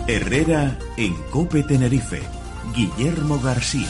Herrera en COPE Tenerife. Guillermo García.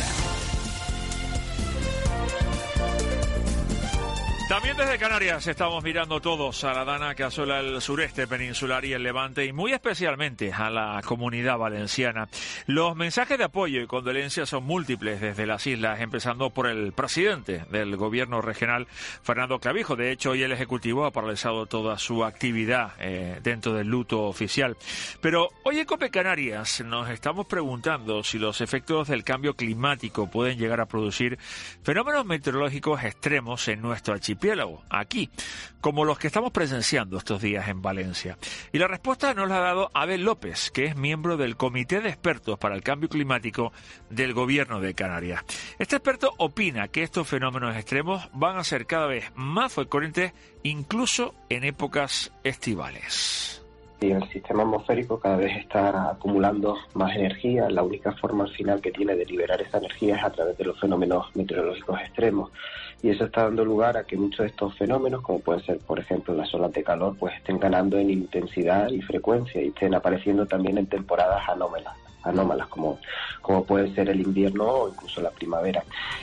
También desde Canarias estamos mirando todos a la dana que asola el sureste peninsular y el Levante, y muy especialmente a la Comunidad Valenciana. Los mensajes de apoyo y condolencias son múltiples desde las islas, empezando por el presidente del gobierno regional, Fernando Clavijo. De hecho, hoy el Ejecutivo ha paralizado toda su actividad dentro del luto oficial. Pero hoy en COPE Canarias nos estamos preguntando si los efectos del cambio climático pueden llegar a producir fenómenos meteorológicos extremos en nuestro archipiélago, aquí, como los que estamos presenciando estos días en Valencia. Y la respuesta nos la ha dado Abel López, que es miembro del Comité de Expertos para el Cambio Climático del Gobierno de Canarias. Este experto opina que estos fenómenos extremos van a ser cada vez más frecuentes, incluso en épocas estivales. Y el sistema atmosférico cada vez está acumulando más energía. La única forma al final que tiene de liberar esa energía es a través de los fenómenos meteorológicos extremos. Y eso está dando lugar a que muchos de estos fenómenos, como pueden ser, por ejemplo, las olas de calor, pues estén ganando en intensidad y frecuencia y estén apareciendo también en temporadas anómalas como puede ser el invierno o incluso la primavera.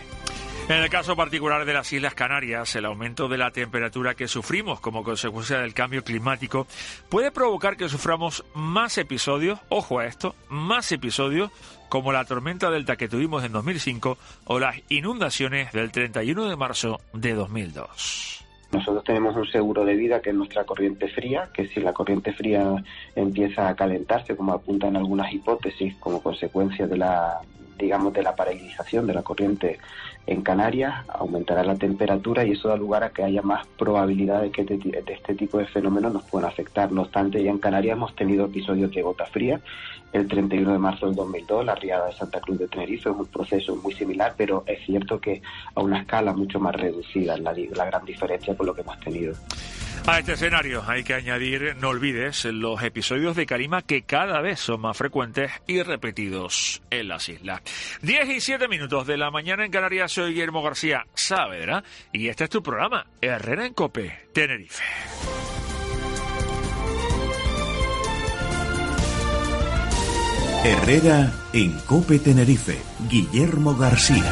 En el caso particular de las Islas Canarias, el aumento de la temperatura que sufrimos como consecuencia del cambio climático puede provocar que suframos más episodios, ojo a esto, más episodios como la tormenta Delta que tuvimos en 2005 o las inundaciones del 31 de marzo de 2002. Nosotros tenemos un seguro de vida que es nuestra corriente fría, que si la corriente fría empieza a calentarse, como apuntan algunas hipótesis, como consecuencia de la paralización de la corriente en Canarias, aumentará la temperatura y eso da lugar a que haya más probabilidad de que de este tipo de fenómenos nos puedan afectar. No obstante, ya en Canarias hemos tenido episodios de gota fría. El 31 de marzo del 2002, la riada de Santa Cruz de Tenerife, es un proceso muy similar, pero es cierto que a una escala mucho más reducida, la gran diferencia con lo que hemos tenido. A este escenario hay que añadir, no olvides, los episodios de calima que cada vez son más frecuentes y repetidos en las islas. 10:07 de la mañana en Canarias. Soy Guillermo García Saavedra y este es tu programa, Herrera en COPE Tenerife. Herrera en COPE Tenerife. Guillermo García.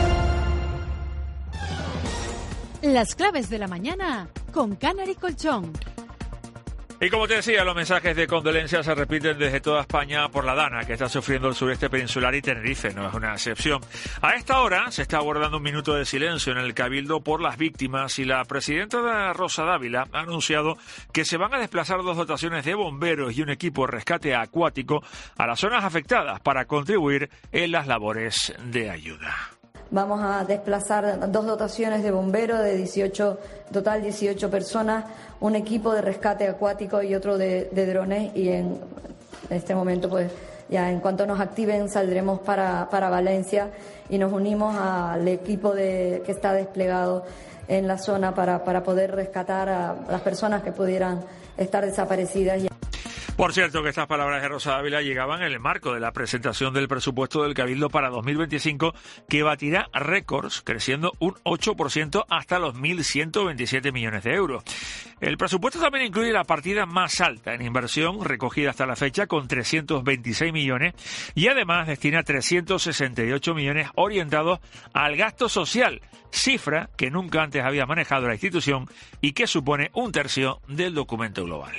Las claves de la mañana con Canary Colchón. Y como te decía, los mensajes de condolencia se repiten desde toda España por la dana que está sufriendo el sureste peninsular y Tenerife no es una excepción. A esta hora se está guardando un minuto de silencio en el Cabildo por las víctimas y la presidenta Rosa Dávila ha anunciado que se van a desplazar 2 dotaciones de bomberos y un equipo de rescate acuático a las zonas afectadas para contribuir en las labores de ayuda. Vamos a desplazar 2 dotaciones de bomberos de 18 personas, un equipo de rescate acuático y otro de drones, y en este momento pues ya en cuanto nos activen saldremos para Valencia y nos unimos al equipo que está desplegado en la zona para poder rescatar a las personas que pudieran estar desaparecidas. Por cierto, que estas palabras de Rosa Dávila llegaban en el marco de la presentación del presupuesto del Cabildo para 2025, que batirá récords, creciendo un 8% hasta los 1.127 millones de euros. El presupuesto también incluye la partida más alta en inversión recogida hasta la fecha, con 326 millones, y además destina 368 millones orientados al gasto social, cifra que nunca antes había manejado la institución y que supone 1/3 del documento global.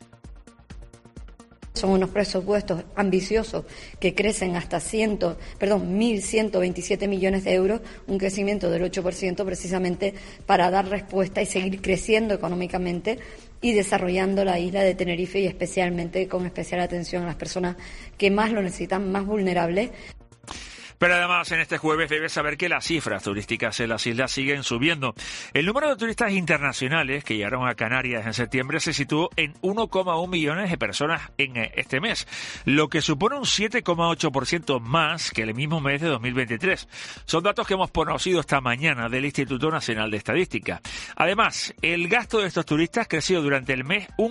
Son unos presupuestos ambiciosos que crecen hasta 1.127 millones de euros, un crecimiento del 8% precisamente para dar respuesta y seguir creciendo económicamente y desarrollando la isla de Tenerife, y especialmente con especial atención a las personas que más lo necesitan, más vulnerables. Pero además, en este jueves debes saber que las cifras turísticas en las islas siguen subiendo. El número de turistas internacionales que llegaron a Canarias en septiembre se situó en 1,1 millones de personas en este mes, lo que supone un 7,8% más que el mismo mes de 2023. Son datos que hemos conocido esta mañana del Instituto Nacional de Estadística. Además, el gasto de estos turistas creció durante el mes un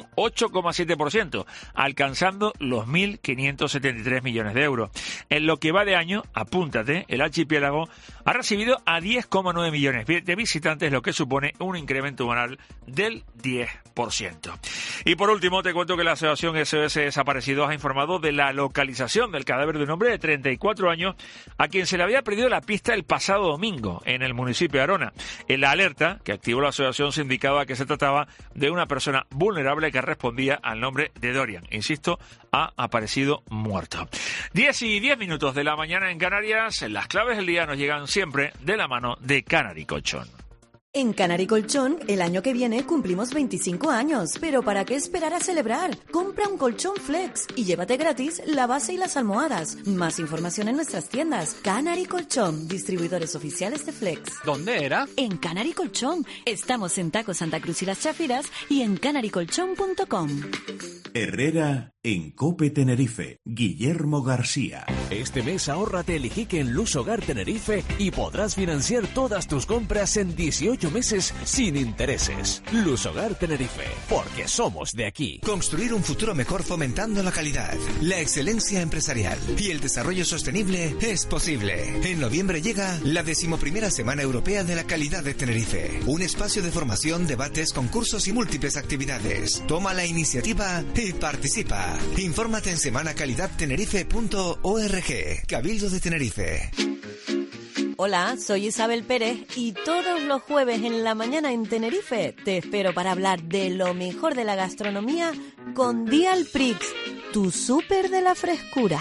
8,7%, alcanzando los 1.573 millones de euros. En lo que va de año, apúntate, el archipiélago ha recibido a 10,9 millones de visitantes, lo que supone un incremento anual del 10%. Y por último, te cuento que la Asociación SOS Desaparecidos ha informado de la localización del cadáver de un hombre de 34 años a quien se le había perdido la pista el pasado domingo en el municipio de Arona. En la alerta que activó la asociación se indicaba que se trataba de una persona vulnerable que respondía al nombre de Dorian. Insisto, ha aparecido muerto. 10:10 de la mañana en Canarias. Las claves del día nos llegan siempre de la mano de Canary Colchón. En Canary Colchón, el año que viene cumplimos 25 años, pero ¿para qué esperar a celebrar? Compra un colchón Flex y llévate gratis la base y las almohadas. Más información en nuestras tiendas. Canary Colchón, distribuidores oficiales de Flex. ¿Dónde era? En Canary Colchón. Estamos en Taco Santa Cruz y Las Chafiras y en canarycolchón.com. Herrera en Cope Tenerife. Guillermo García. Este mes ahórrate el IJIC en Luz Hogar Tenerife y podrás financiar todas tus compras en 18 meses sin intereses. Luz Hogar Tenerife, porque somos de aquí. Construir un futuro mejor fomentando la calidad, la excelencia empresarial y el desarrollo sostenible es posible. En noviembre llega la 11ª Semana Europea de la Calidad de Tenerife. Un espacio de formación, debates, concursos y múltiples actividades. Toma la iniciativa y participa. Infórmate en semanacalidadtenerife.org. Cabildo de Tenerife. Hola, soy Isabel Pérez y todos los jueves en la mañana en Tenerife te espero para hablar de lo mejor de la gastronomía con Dial Prix, tu súper de la frescura.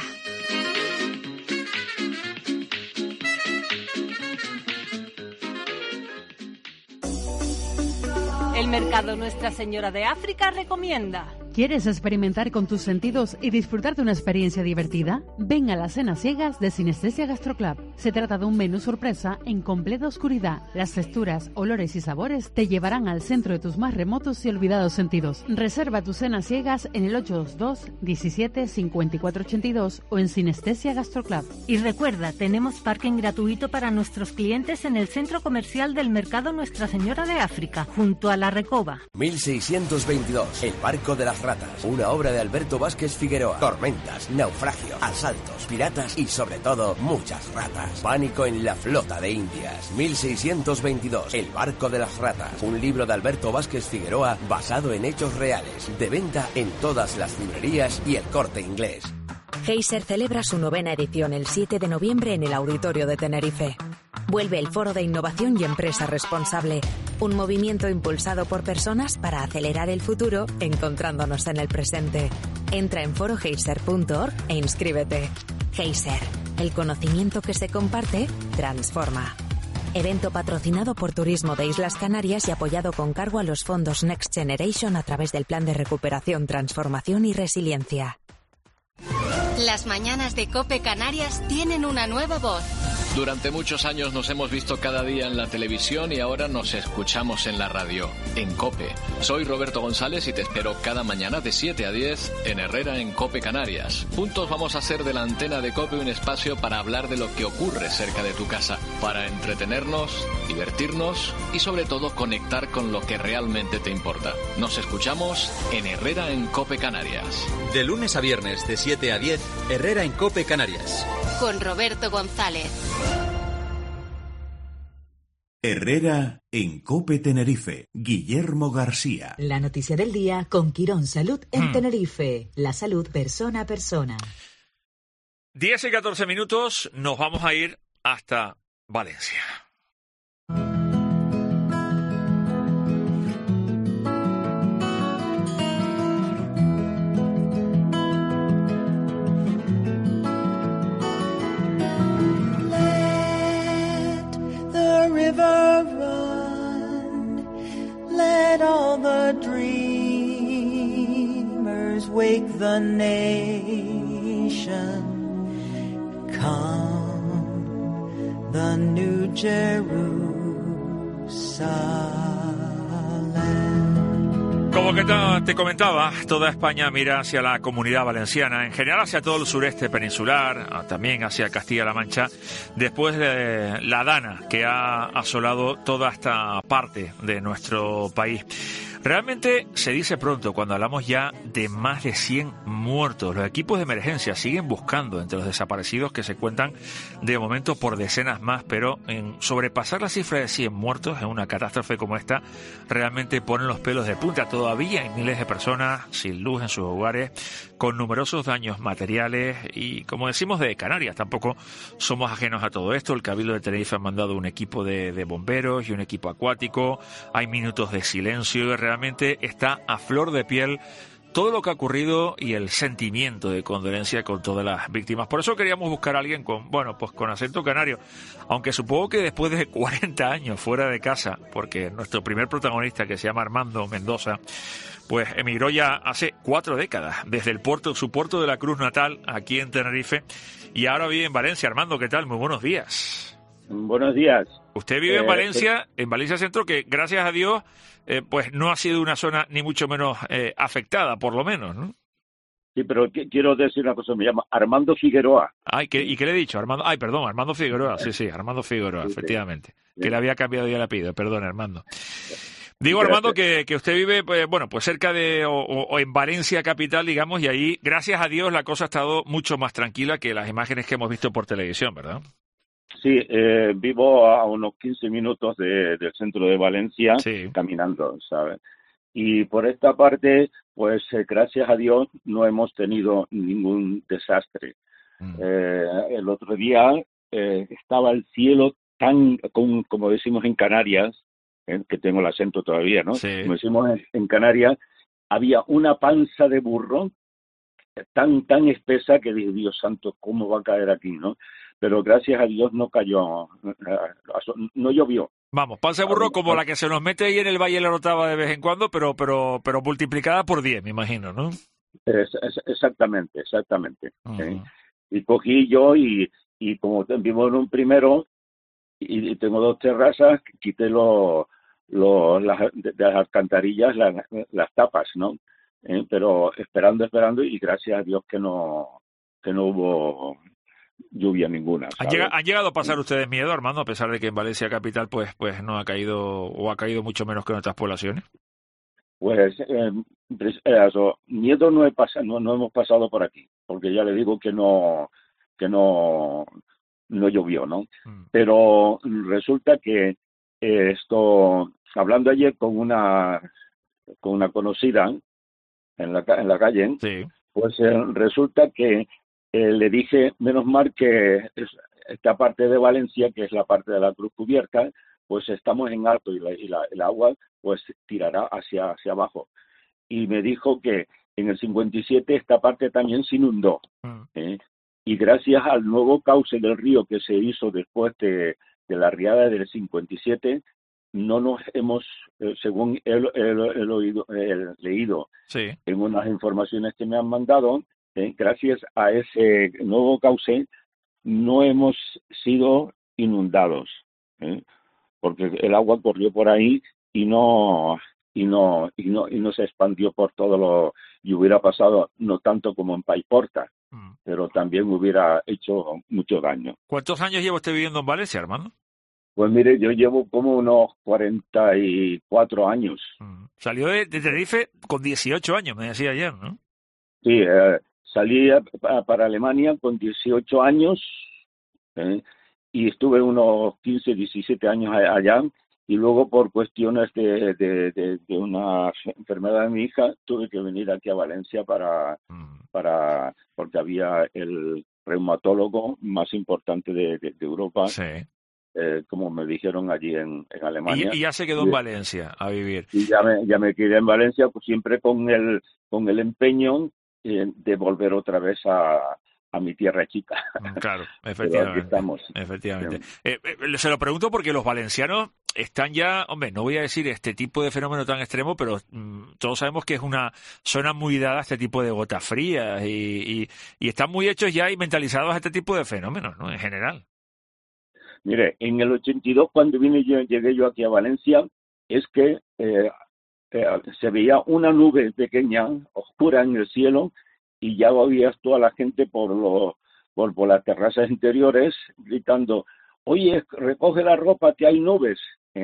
El mercado Nuestra Señora de África recomienda. ¿Quieres experimentar con tus sentidos y disfrutar de una experiencia divertida? Ven a las cenas ciegas de Sinestesia Gastroclub. Se trata de un menú sorpresa en completa oscuridad. Las texturas, olores y sabores te llevarán al centro de tus más remotos y olvidados sentidos. Reserva tus cenas ciegas en el 822 17 54 82 o en Sinestesia Gastroclub. Y recuerda, tenemos parking gratuito para nuestros clientes en el centro comercial del mercado Nuestra Señora de África, junto a la Recoba. 1622, el barco de las ratas, una obra de Alberto Vázquez Figueroa. Tormentas, naufragios, asaltos, piratas y sobre todo muchas ratas. Pánico en la flota de Indias. 1622, el barco de las ratas, un libro de Alberto Vázquez Figueroa basado en hechos reales. De venta en todas las librerías y El Corte Inglés. Geyser celebra su 9ª edición el 7 de noviembre en el Auditorio de Tenerife. Vuelve el Foro de Innovación y Empresa Responsable, un movimiento impulsado por personas para acelerar el futuro encontrándonos en el presente. Entra en forogeyser.org e inscríbete. Geyser, el conocimiento que se comparte, transforma. Evento patrocinado por Turismo de Islas Canarias y apoyado con cargo a los fondos Next Generation a través del Plan de Recuperación, Transformación y Resiliencia. Las mañanas de COPE Canarias tienen una nueva voz. Durante muchos años nos hemos visto cada día en la televisión y ahora nos escuchamos en la radio, en COPE. Soy Roberto González y te espero cada mañana de 7 a 10 en Herrera en COPE Canarias. Juntos vamos a hacer de la antena de COPE un espacio para hablar de lo que ocurre cerca de tu casa, para entretenernos, divertirnos y sobre todo conectar con lo que realmente te importa. Nos escuchamos en Herrera en COPE Canarias. De lunes a viernes de 7 a 10, Herrera en COPE Canarias. Con Roberto González. Herrera en Cope Tenerife. Guillermo García. La noticia del día con Quirón Salud en Tenerife. La salud persona a persona. 10:14, nos vamos a ir hasta Valencia. River run, let all the dreamers wake the nation, come the new Jerusalem. Como que te comentaba, toda España mira hacia la Comunidad Valenciana, en general hacia todo el sureste peninsular, también hacia Castilla-La Mancha, después de la dana que ha asolado toda esta parte de nuestro país. Realmente se dice pronto cuando hablamos ya de más de 100 muertos. Los equipos de emergencia siguen buscando entre los desaparecidos, que se cuentan de momento por decenas más, pero en sobrepasar la cifra de 100 muertos en una catástrofe como esta realmente ponen los pelos de punta. Todavía hay miles de personas sin luz en sus hogares, con numerosos daños materiales y, como decimos, de Canarias. Tampoco somos ajenos a todo esto. El Cabildo de Tenerife ha mandado un equipo de bomberos y un equipo acuático. Hay minutos de silencio y realmente está a flor de piel todo lo que ha ocurrido y el sentimiento de condolencia con todas las víctimas. Por eso queríamos buscar a alguien con acento canario, aunque supongo que después de 40 años fuera de casa, porque nuestro primer protagonista, que se llama Armando Mendoza, pues emigró ya hace 4 décadas, desde su puerto de la Cruz natal, aquí en Tenerife, y ahora vive en Valencia. Armando, ¿qué tal? Muy buenos días. Buenos días. Usted vive en Valencia Centro, que gracias a Dios pues no ha sido una zona ni mucho menos afectada, por lo menos, ¿no? Sí, pero quiero decir una cosa, me llama Armando Figueroa. ¿Y qué le he dicho? Armando Figueroa, sí, Armando Figueroa, efectivamente. Sí. Que le había cambiado ya el apellido, perdón, Armando. Digo, Armando, que usted vive, pues cerca de, o en Valencia capital, digamos, y ahí, gracias a Dios, la cosa ha estado mucho más tranquila que las imágenes que hemos visto por televisión, ¿verdad? Sí, vivo a unos 15 minutos del centro de Valencia, sí, caminando, ¿sabes? Y por esta parte, pues gracias a Dios no hemos tenido ningún desastre. El otro día estaba el cielo tan, como decimos en Canarias, que tengo el acento todavía, ¿no? Sí. Como decimos en Canarias, había una panza de burro tan espesa que dije, Dios santo, ¿cómo va a caer aquí, no? Pero gracias a Dios no cayó, no llovió. Vamos, panza de burro como la que se nos mete ahí en el Valle de la Orotava de vez en cuando, pero multiplicada por 10, me imagino, ¿no? Exactamente. Y cogí yo y como vivo en un primero y tengo 2 terrazas, quité de las alcantarillas las tapas, ¿no? Pero esperando y gracias a Dios que no hubo lluvia ninguna. ¿Han llegado a pasar ustedes miedo, Armando, a pesar de que en Valencia capital pues no ha caído, o ha caído mucho menos que en otras poblaciones? Pues miedo no hemos pasado por aquí, porque ya le digo que no llovió, ¿no? Pero resulta que hablando ayer con una conocida en la calle, sí, pues resulta que le dije, menos mal que esta parte de Valencia, que es la parte de la Cruz cubierta, pues estamos en alto y el agua pues tirará hacia abajo. Y me dijo que en el 57 esta parte también se inundó. Y gracias al nuevo cauce del río que se hizo después de la riada del 57, no nos hemos, según he leído sí, en unas informaciones que me han mandado, gracias a ese nuevo cauce no hemos sido inundados, porque el agua corrió por ahí y no se expandió por todo y hubiera pasado no tanto como en Paiporta, pero también hubiera hecho mucho daño. ¿Cuántos años lleva usted viviendo en Valencia, Armando? Pues mire, yo llevo como unos 44 años. Salió de Tenerife con 18 años, me decía ayer, ¿no? Sí, salí para Alemania con 18 años y estuve unos 15, 17 años allá, y luego por cuestiones de una enfermedad de mi hija tuve que venir aquí a Valencia porque había el reumatólogo más importante de Europa. Sí. Como me dijeron allí en Alemania. Y ya se quedó en Valencia a vivir. Y ya me quedé en Valencia, pues siempre con el empeño de volver otra vez a mi tierra chica. Claro, efectivamente. Pero aquí estamos. Efectivamente. Se lo pregunto porque los valencianos están ya, hombre, no voy a decir este tipo de fenómeno tan extremo, pero todos sabemos que es una zona muy dada a este tipo de gotas frías y están muy hechos ya y mentalizados a este tipo de fenómenos, ¿no? En general. Mire, en el 82, cuando llegué yo aquí a Valencia, es que se veía una nube pequeña, oscura en el cielo, y ya veías toda la gente por las terrazas interiores gritando, oye, recoge la ropa que hay nubes.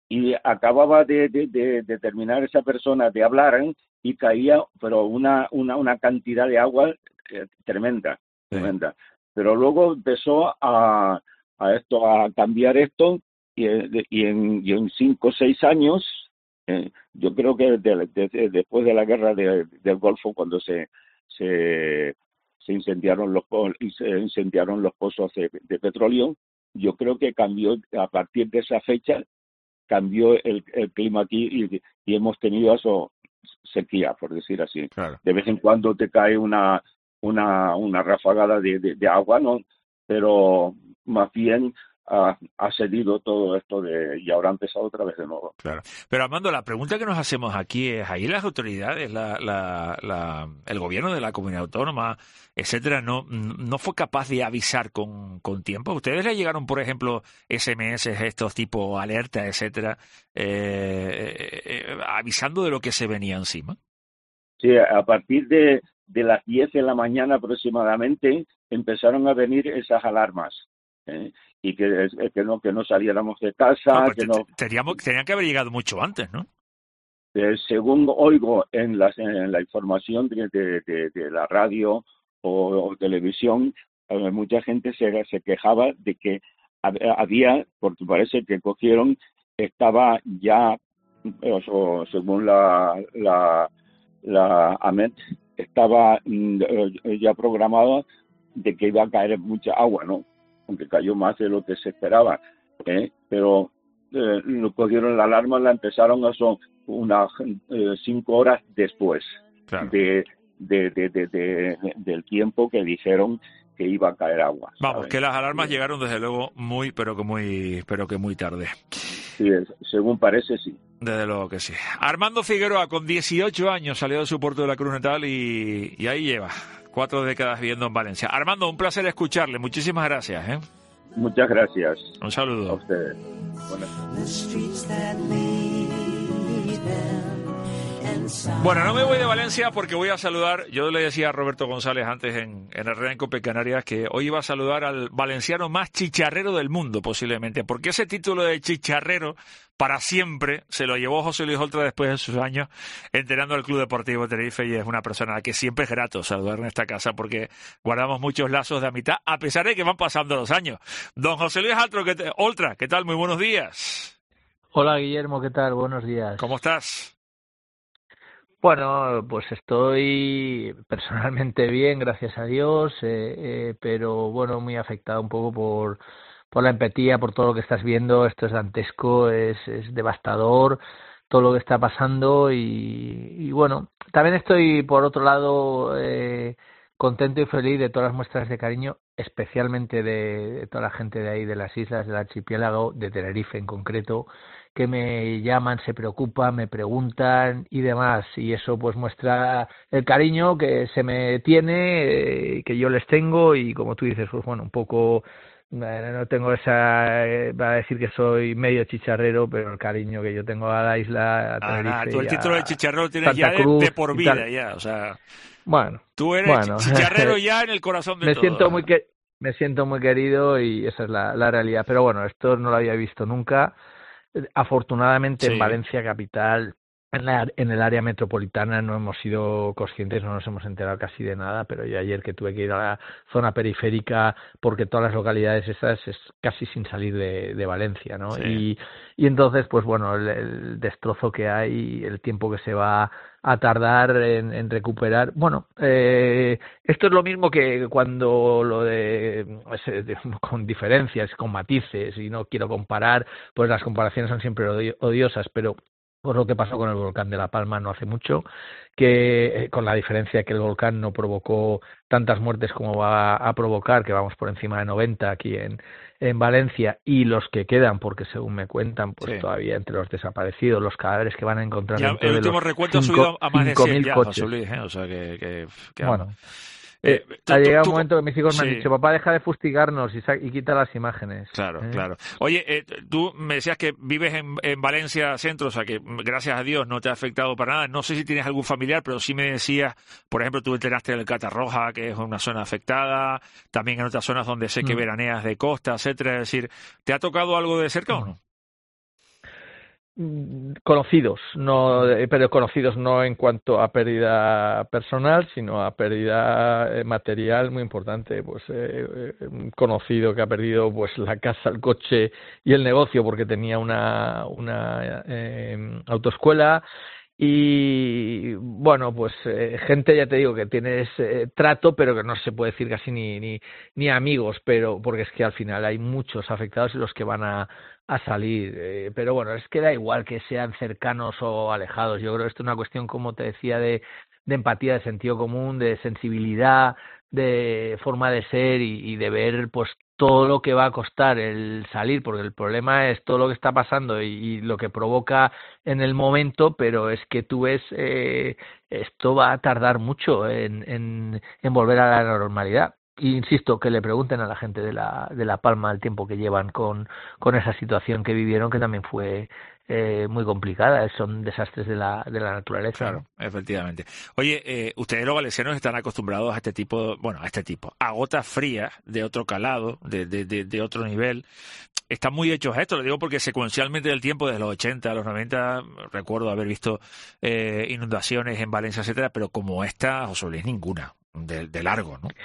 y acababa de terminar esa persona de hablar y caía, pero una cantidad de agua tremenda. Pero luego empezó a cambiar esto y en 5 o 6 años, yo creo que después de la guerra del Golfo, cuando se incendiaron los pozos de petróleo, yo creo que cambió, a partir de esa fecha, cambió el clima aquí y hemos tenido eso, sequía, por decir así. Claro. De vez en cuando te cae una ráfagada de agua, ¿no? Pero más bien ha cedido todo esto y ahora ha empezado otra vez de nuevo. Claro. Pero Armando, la pregunta que nos hacemos aquí es, ahí las autoridades, el gobierno de la comunidad autónoma, etcétera, no fue capaz de avisar con tiempo. ¿Ustedes le llegaron, por ejemplo, SMS, estos tipo alerta, etcétera, avisando de lo que se venía encima? Sí, a partir de las 10 de la mañana aproximadamente empezaron a venir esas alarmas. Y que no saliéramos de casa. Tenían que haber llegado mucho antes, ¿no? Según oigo en la información de la radio o televisión, mucha gente se quejaba de que había, porque parece que cogieron, estaba ya, según la AMET, estaba ya programada de que iba a caer mucha agua, ¿no? Aunque cayó más de lo que se esperaba, pero cogieron la alarma, la empezaron son unas 5 horas después, claro, del tiempo que dijeron que iba a caer agua. Vamos, ¿sabes? que las alarmas llegaron desde luego muy tarde. Sí, según parece, sí. Desde luego que sí. Armando Figueroa, con 18 años, salió de su puerto de la Cruz natal y ahí lleva 4 décadas viviendo en Valencia. Armando, un placer escucharle. Muchísimas gracias. Muchas gracias. Un saludo. A ustedes. Bueno, no me voy de Valencia porque voy a saludar, yo le decía a Roberto González antes en Herrera en Cope Canarias que hoy iba a saludar al valenciano más chicharrero del mundo posiblemente, porque ese título de chicharrero para siempre se lo llevó José Luis Oltra después de sus años entrenando al Club Deportivo Tenerife, y es una persona a la que siempre es grato saludar en esta casa porque guardamos muchos lazos de amistad a pesar de que van pasando los años. Don José Luis Oltra, ¿qué tal? Muy buenos días. Hola Guillermo, ¿qué tal? Buenos días. ¿Cómo estás? Bueno, pues estoy personalmente bien, gracias a Dios, pero bueno, muy afectado un poco por la empatía, por todo lo que estás viendo. Esto es dantesco, es devastador todo lo que está pasando y bueno, también estoy por otro lado contento y feliz de todas las muestras de cariño, especialmente de toda la gente de ahí, de las islas del archipiélago, de Tenerife en concreto, que me llaman, se preocupan, me preguntan y demás, y eso pues muestra el cariño que se me tiene, que yo les tengo, y como tú dices, pues bueno, un poco, no tengo va a decir que soy medio chicharrero, pero el cariño que yo tengo a la isla, a Tenerife, tú el título de chicharrero tienes Santa ya Cruz de por vida, ya, o sea, bueno, tú eres chicharrero ya en el corazón de todo. Me siento muy querido y esa es la realidad, pero bueno, esto no lo había visto nunca. Afortunadamente en Valencia capital, en el área metropolitana no hemos sido conscientes, no nos hemos enterado casi de nada, pero yo ayer que tuve que ir a la zona periférica, porque todas las localidades estas es casi sin salir de Valencia, ¿no? Sí. Y entonces, pues bueno, el destrozo que hay, el tiempo que se va a tardar en recuperar. Bueno, esto es lo mismo que cuando con diferencias, con matices, y no quiero comparar, pues las comparaciones son siempre odiosas, pero por lo que pasó con el volcán de La Palma no hace mucho, que con la diferencia que el volcán no provocó tantas muertes como va a provocar, que vamos por encima de 90 aquí en Valencia, y los que quedan, porque según me cuentan, pues todavía entre los desaparecidos, los cadáveres que van a encontrar ya, dentro el último recuento ha subido a más de 100 ya, coches. José Luis, o sea que bueno. Ha llegado un momento que mis hijos me han dicho, papá, deja de fustigarnos y quita las imágenes. Claro, claro. Oye, tú me decías que vives en Valencia Centro, o sea que gracias a Dios no te ha afectado para nada. No sé si tienes algún familiar, pero sí me decías, por ejemplo, tú entrenaste en el Catarroja, que es una zona afectada, también en otras zonas donde sé que veraneas de costa, etcétera. Es decir, ¿te ha tocado algo de cerca o no? conocidos, pero conocidos no en cuanto a pérdida personal, sino a pérdida material muy importante. Pues un conocido que ha perdido pues la casa, el coche y el negocio porque tenía una autoescuela. Y bueno, pues gente, ya te digo, que tienes trato, pero que no se puede decir casi ni amigos, pero porque es que al final hay muchos afectados y los que van a salir, pero bueno, es que da igual que sean cercanos o alejados. Yo creo que esto es una cuestión, como te decía, de empatía, de sentido común, de sensibilidad, de forma de ser y de ver pues todo lo que va a costar el salir, porque el problema es todo lo que está pasando y lo que provoca en el momento, pero es que tú ves, esto va a tardar mucho en volver a la normalidad. Insisto, que le pregunten a la gente de La Palma el tiempo que llevan con esa situación que vivieron, que también fue muy complicada. Son desastres de la naturaleza. Claro, ¿no? Efectivamente. Oye, ustedes los valencianos están acostumbrados a a gotas frías de otro calado, de otro nivel. Están muy hechos a esto, lo digo porque secuencialmente del tiempo, desde los 80 a los 90, recuerdo haber visto inundaciones en Valencia, etcétera, pero como esta, José Luis, ninguna, de largo, ¿no?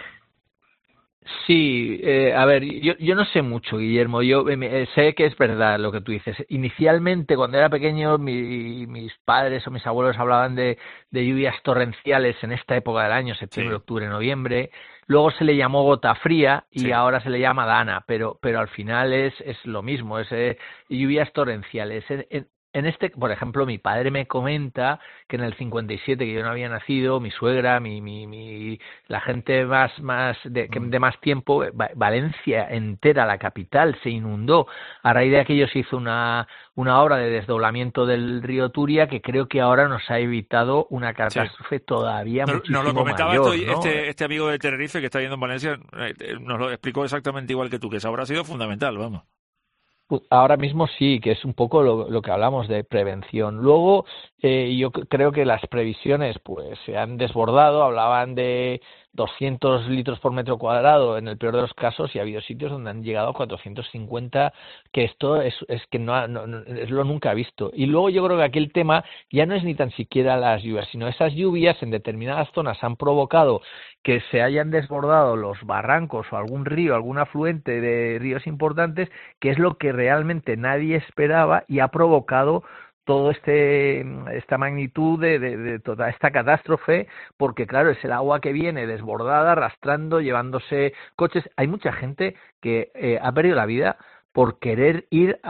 Sí, a ver, yo no sé mucho, Guillermo. Yo sé que es verdad lo que tú dices. Inicialmente, cuando era pequeño, mis padres o mis abuelos hablaban de lluvias torrenciales en esta época del año, septiembre, octubre, noviembre. Luego se le llamó gota fría y ahora se le llama dana, pero al final es lo mismo, es lluvias torrenciales. En este, por ejemplo, mi padre me comenta que en el 57, que yo no había nacido, mi suegra, la gente de más tiempo, Valencia entera, la capital, se inundó. A raíz de aquello se hizo una obra de desdoblamiento del río Turia que creo que ahora nos ha evitado una catástrofe todavía muchísimo mayor. Nos lo comentaba ¿no? este amigo de Tenerife que está yendo en Valencia, nos lo explicó exactamente igual que tú, que esa obra ha sido fundamental, vamos. Ahora mismo sí, que es un poco lo que hablamos de prevención. Luego, yo creo que las previsiones pues se han desbordado, hablaban de 200 litros por metro cuadrado en el peor de los casos, y ha habido sitios donde han llegado a 450, que esto es que no es lo nunca visto. Y luego yo creo que aquí el tema ya no es ni tan siquiera las lluvias, sino esas lluvias en determinadas zonas han provocado que se hayan desbordado los barrancos o algún río, algún afluente de ríos importantes, que es lo que realmente nadie esperaba y ha provocado todo esta magnitud de toda esta catástrofe, porque claro, es el agua que viene desbordada, arrastrando, llevándose coches. Hay mucha gente que ha perdido la vida por querer ir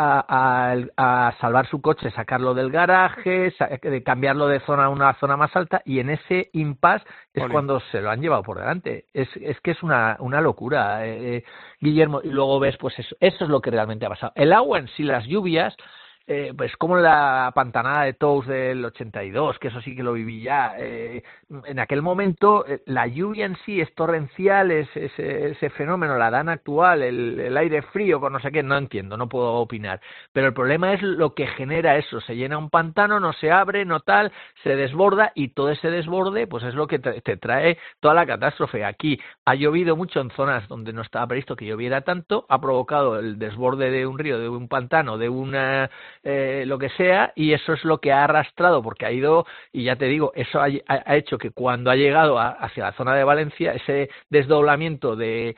a salvar su coche, sacarlo del garaje, cambiarlo de zona a una zona más alta, y en ese impasse es cuando se lo han llevado por delante. Es que es una locura, Guillermo. Y luego ves, pues eso es lo que realmente ha pasado. El agua en sí, las lluvias, pues como la pantanada de Tous del 82, que eso sí que lo viví ya. En aquel momento la lluvia en sí es torrencial, ese fenómeno, la dana actual, el aire frío con no sé qué, no entiendo, no puedo opinar. Pero el problema es lo que genera eso, se llena un pantano, no se abre, no tal, se desborda, y todo ese desborde pues es lo que te trae toda la catástrofe. Aquí ha llovido mucho en zonas donde no estaba previsto que lloviera tanto, ha provocado el desborde de un río, de un pantano, de una lo que sea, y eso es lo que ha arrastrado, porque ha ido, y ya te digo, eso ha hecho que cuando ha llegado hacia la zona de Valencia, ese desdoblamiento de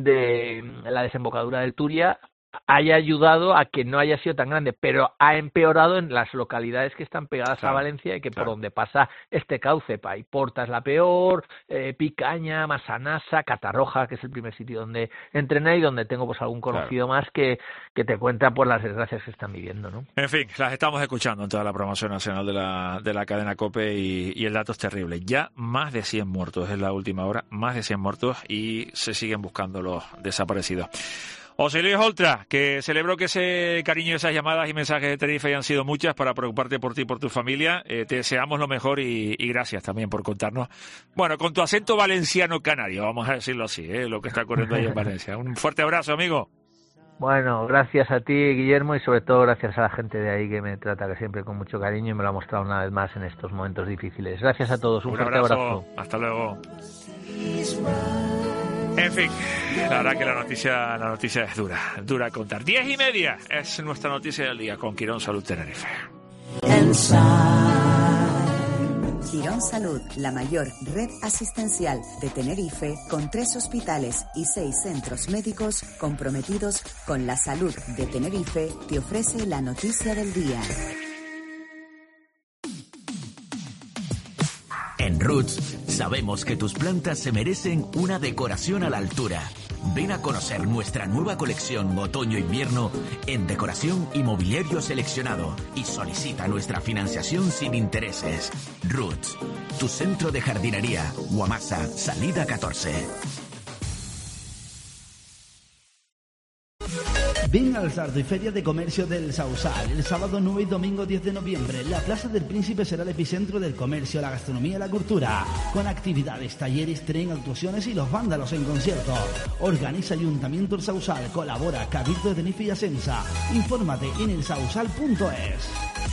la desembocadura del Turia haya ayudado a que no haya sido tan grande, pero ha empeorado en las localidades que están pegadas a Valencia y que por donde pasa este cauce. Paiporta es la peor, Picaña, Massanassa, Catarroja, que es el primer sitio donde entrené y donde tengo pues algún conocido más que te cuenta pues las desgracias que están viviendo, ¿no? En fin, las estamos escuchando en toda la programación nacional de la cadena COPE, y el dato es terrible. Ya más de 100 muertos, es la última hora, más de 100 muertos, y se siguen buscando los desaparecidos. José Luis Oltra, que celebro que ese cariño, esas llamadas y mensajes de Tenerife hayan sido muchas para preocuparte por ti y por tu familia. Te deseamos lo mejor y gracias también por contarnos, bueno, con tu acento valenciano canario, vamos a decirlo así, lo que está ocurriendo ahí en Valencia. Un fuerte abrazo, amigo. Bueno, gracias a ti, Guillermo, y sobre todo gracias a la gente de ahí que me trata que siempre con mucho cariño y me lo ha mostrado una vez más en estos momentos difíciles. Gracias a todos, un fuerte abrazo. Hasta luego. En fin, la verdad que la noticia es dura a contar. 10:30 es nuestra noticia del día con Quirón Salud Tenerife. Quirón Salud, la mayor red asistencial de Tenerife, con 3 hospitales y 6 centros médicos comprometidos con la salud de Tenerife, te ofrece la noticia del día. En Roots sabemos que tus plantas se merecen una decoración a la altura. Ven a conocer nuestra nueva colección otoño-invierno en decoración y mobiliario seleccionado y solicita nuestra financiación sin intereses. Roots, tu centro de jardinería, Guamasa, salida 14. Ven al Sardiferia de Comercio del Sausal, el sábado 9 y domingo 10 de noviembre. La Plaza del Príncipe será el epicentro del comercio, la gastronomía y la cultura, con actividades, talleres, tren, actuaciones y los vándalos en concierto. Organiza Ayuntamiento El Sausal, colabora Cabildo de Tenerife y Asensa. Infórmate en elsausal.es.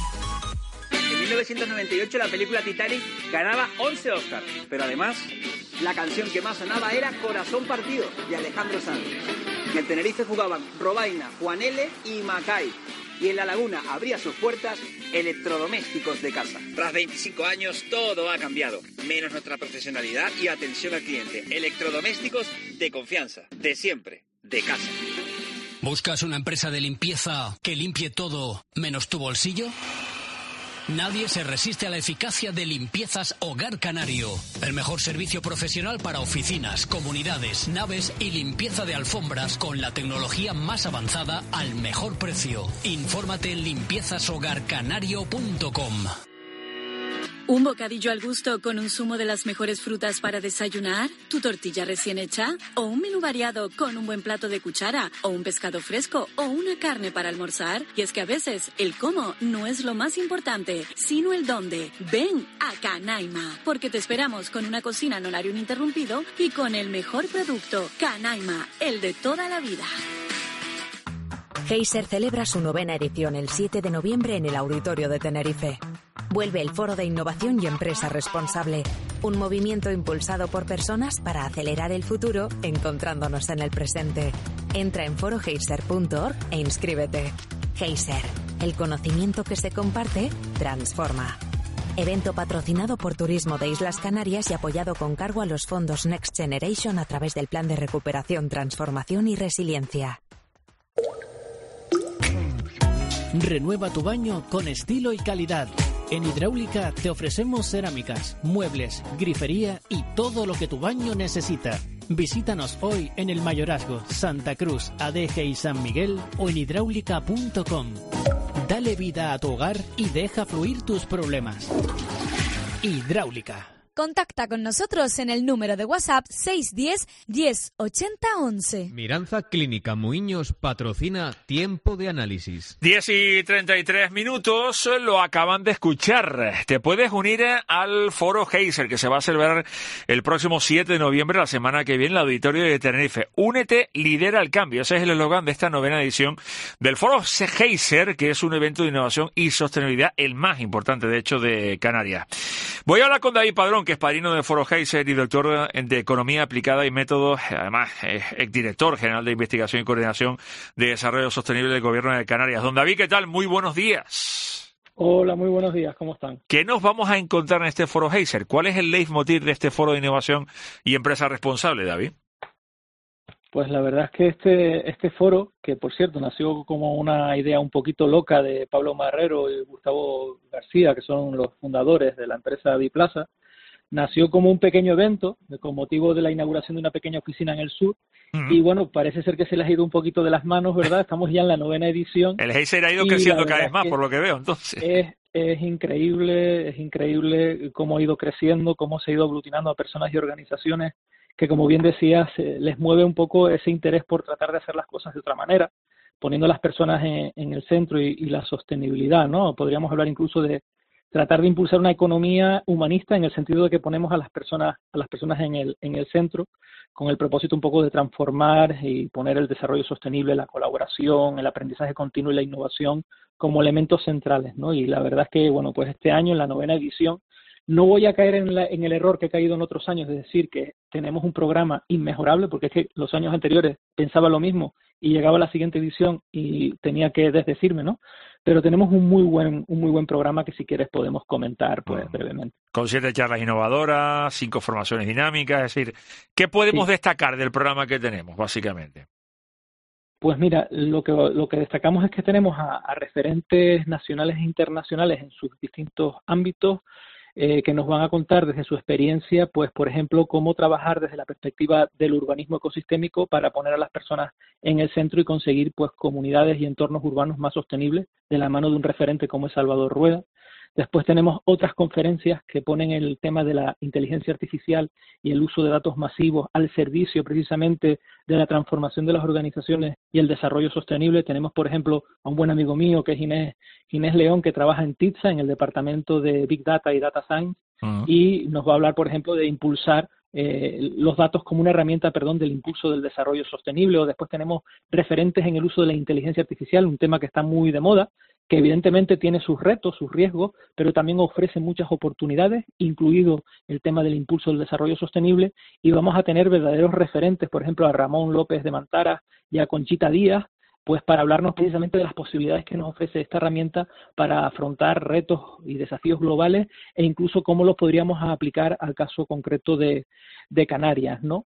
En 1998 la película Titanic ganaba 11 Oscars, pero además la canción que más sonaba era Corazón Partido, de Alejandro Sanz. En el Tenerife jugaban Robaina, Juan L. y Macay. Y en La Laguna abría sus puertas Electrodomésticos de Casa. Tras 25 años todo ha cambiado, menos nuestra profesionalidad y atención al cliente. Electrodomésticos de confianza, de siempre, de casa. ¿Buscas una empresa de limpieza que limpie todo menos tu bolsillo? Nadie se resiste a la eficacia de Limpiezas Hogar Canario. El mejor servicio profesional para oficinas, comunidades, naves y limpieza de alfombras con la tecnología más avanzada al mejor precio. Infórmate en limpiezashogarcanario.com. ¿Un bocadillo al gusto con un zumo de las mejores frutas para desayunar? ¿Tu tortilla recién hecha? ¿O un menú variado con un buen plato de cuchara? ¿O un pescado fresco? ¿O una carne para almorzar? Y es que a veces el cómo no es lo más importante, sino el dónde. Ven a Canaima, porque te esperamos con una cocina en horario ininterrumpido y con el mejor producto. Canaima, el de toda la vida. Geyser celebra su 9ª edición el 7 de noviembre en el Auditorio de Tenerife. Vuelve el Foro de Innovación y Empresa Responsable, un movimiento impulsado por personas para acelerar el futuro encontrándonos en el presente. Entra en forogeyser.org e inscríbete. Geyser, el conocimiento que se comparte, transforma. Evento patrocinado por Turismo de Islas Canarias y apoyado con cargo a los fondos Next Generation a través del Plan de Recuperación, Transformación y Resiliencia. Renueva tu baño con estilo y calidad. En Hidráulica te ofrecemos cerámicas, muebles, grifería y todo lo que tu baño necesita. Visítanos hoy en el Mayorazgo, Santa Cruz, Adeje y San Miguel o en hidráulica.com. Dale vida a tu hogar y deja fluir tus problemas. Hidráulica. Contacta con nosotros en el número de WhatsApp 610 10 80 11. Miranza Clínica Muiños patrocina Tiempo de Análisis. 10:33, lo acaban de escuchar. Te puedes unir al Foro Geyser, que se va a celebrar el próximo 7 de noviembre, la semana que viene, en el Auditorio de Tenerife. Únete, lidera el cambio. Ese es el eslogan de esta 9ª edición del Foro Geyser, que es un evento de innovación y sostenibilidad, el más importante, de hecho, de Canarias. Voy a hablar con David Padrón, que es padrino del Foro Geyser y doctor de Economía Aplicada y Métodos, además exdirector general de Investigación y Coordinación de Desarrollo Sostenible del Gobierno de Canarias. Don David, ¿qué tal? Muy buenos días. Hola, muy buenos días. ¿Cómo están? ¿Qué nos vamos a encontrar en este Foro Geyser? ¿Cuál es el leitmotiv de este Foro de Innovación y Empresa Responsable, David? Pues la verdad es que este foro, que por cierto nació como una idea un poquito loca de Pablo Marrero y Gustavo García, que son los fundadores de la empresa Biplaza, nació como un pequeño evento con motivo de la inauguración de una pequeña oficina en el sur. Y bueno, parece ser que se les ha ido un poquito de las manos, ¿verdad? Estamos ya en la 9ª edición. El Geyser ha ido creciendo cada vez más, por lo que veo, entonces. Es increíble cómo ha ido creciendo, cómo se ha ido aglutinando a personas y organizaciones que, como bien decías, les mueve un poco ese interés por tratar de hacer las cosas de otra manera, poniendo a las personas en el centro y la sostenibilidad, ¿no? Podríamos hablar incluso de tratar de impulsar una economía humanista, en el sentido de que ponemos a las personas en el centro, con el propósito un poco de transformar y poner el desarrollo sostenible, la colaboración, el aprendizaje continuo y la innovación como elementos centrales, ¿no? Y la verdad es que, bueno, pues este año, en la 9ª edición, No voy a caer en el error que he caído en otros años, de decir que tenemos un programa inmejorable, porque es que los años anteriores pensaba lo mismo y llegaba a la siguiente edición y tenía que desdecirme, ¿no? Pero tenemos un muy buen programa que si quieres podemos comentar pues brevemente. Con 7 charlas innovadoras, 5 formaciones dinámicas, es decir, ¿qué podemos destacar del programa que tenemos, básicamente? Pues mira, lo que destacamos es que tenemos a referentes nacionales e internacionales en sus distintos ámbitos, que nos van a contar desde su experiencia, pues por ejemplo, cómo trabajar desde la perspectiva del urbanismo ecosistémico para poner a las personas en el centro y conseguir pues comunidades y entornos urbanos más sostenibles de la mano de un referente como es Salvador Rueda. Después tenemos otras conferencias que ponen el tema de la inteligencia artificial y el uso de datos masivos al servicio precisamente de la transformación de las organizaciones y el desarrollo sostenible. Tenemos, por ejemplo, a un buen amigo mío que es Ginés León, que trabaja en TITSA, en el departamento de Big Data y Data Science, y nos va a hablar, por ejemplo, de impulsar los datos como una herramienta, del impulso del desarrollo sostenible. O después tenemos referentes en el uso de la inteligencia artificial, un tema que está muy de moda, que evidentemente tiene sus retos, sus riesgos, pero también ofrece muchas oportunidades, incluido el tema del impulso del desarrollo sostenible, y vamos a tener verdaderos referentes, por ejemplo, a Ramón López de Mantara y a Conchita Díaz, pues para hablarnos precisamente de las posibilidades que nos ofrece esta herramienta para afrontar retos y desafíos globales e incluso cómo los podríamos aplicar al caso concreto de Canarias, ¿no?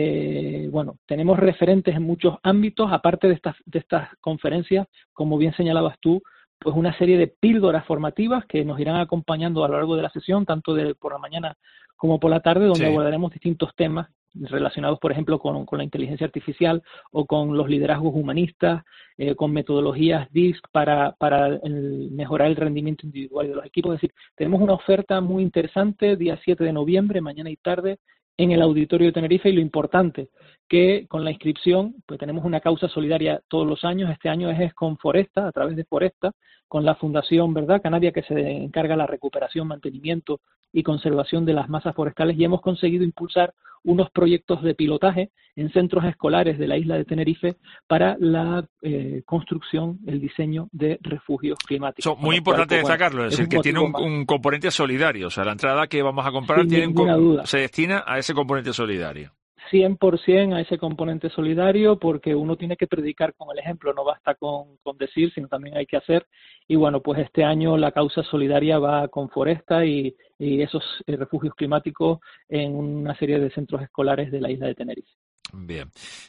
Bueno, tenemos referentes en muchos ámbitos, aparte de estas conferencias, como bien señalabas tú, pues una serie de píldoras formativas que nos irán acompañando a lo largo de la sesión, tanto por la mañana como por la tarde, donde abordaremos distintos temas relacionados, por ejemplo, con la inteligencia artificial o con los liderazgos humanistas, con metodologías DISC para mejorar el rendimiento individual de los equipos. Es decir, tenemos una oferta muy interesante, día 7 de noviembre, mañana y tarde, en el Auditorio de Tenerife, y lo importante, que con la inscripción, pues tenemos una causa solidaria todos los años. Este año es con Foresta, a través de Foresta, con la Fundación Canaria, que se encarga de la recuperación, mantenimiento y conservación de las masas forestales, y hemos conseguido impulsar unos proyectos de pilotaje en centros escolares de la isla de Tenerife para la construcción, el diseño de refugios climáticos. Muy importante destacarlo, es decir, que tiene un componente solidario, o sea, la entrada que vamos a comprar se destina a ese componente solidario. 100% a ese componente solidario, porque uno tiene que predicar con el ejemplo, no basta con decir, sino también hay que hacer. Y bueno, pues este año la causa solidaria va con Foresta y esos refugios climáticos en una serie de centros escolares de la isla de Tenerife. Bien.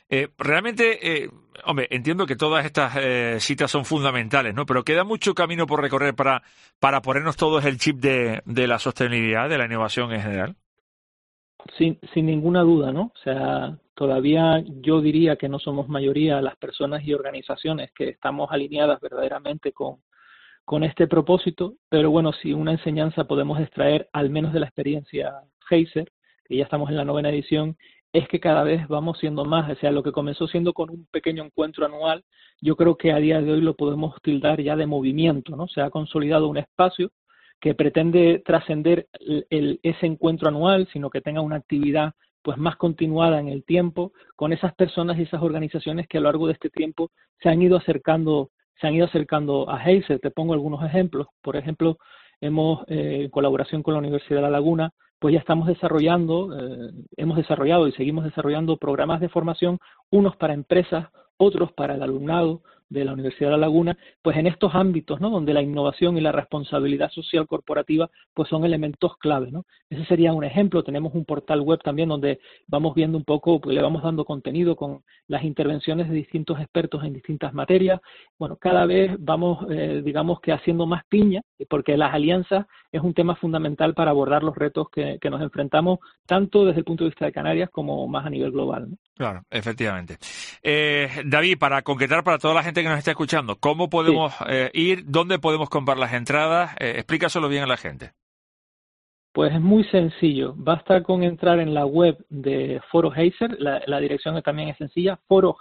Realmente, hombre, entiendo que todas estas citas son fundamentales, ¿no? Pero queda mucho camino por recorrer para ponernos todos el chip de la sostenibilidad, de la innovación en general. Sin ninguna duda, ¿no? O sea, todavía yo diría que no somos mayoría las personas y organizaciones que estamos alineadas verdaderamente con este propósito, pero bueno, si una enseñanza podemos extraer, al menos de la experiencia Heiser, que ya estamos en la 9ª edición, es que cada vez vamos siendo más. O sea, lo que comenzó siendo con un pequeño encuentro anual, yo creo que a día de hoy lo podemos tildar ya de movimiento, ¿no? Se ha consolidado un espacio que pretende trascender ese encuentro anual, sino que tenga una actividad pues más continuada en el tiempo, con esas personas y esas organizaciones que a lo largo de este tiempo se han ido acercando a Heiser. Te pongo algunos ejemplos. Por ejemplo, hemos, en colaboración con la Universidad de La Laguna, pues ya hemos desarrollado y seguimos desarrollando programas de formación, unos para empresas, otros para el alumnado de la Universidad de La Laguna, pues en estos ámbitos, ¿no?, donde la innovación y la responsabilidad social corporativa pues son elementos clave, ¿no? Ese sería un ejemplo. Tenemos un portal web también donde vamos viendo un poco, pues le vamos dando contenido con las intervenciones de distintos expertos en distintas materias. Bueno, cada vez vamos, digamos que haciendo más piña, porque las alianzas es un tema fundamental para abordar los retos que nos enfrentamos, tanto desde el punto de vista de Canarias como más a nivel global, ¿no? Claro, efectivamente. David, para concretar para toda la gente que nos está escuchando, ¿cómo podemos ir? ¿Dónde podemos comprar las entradas? Explícaselo bien a la gente. Pues es muy sencillo. Basta con entrar en la web de Foro Heiser, la dirección también es sencilla,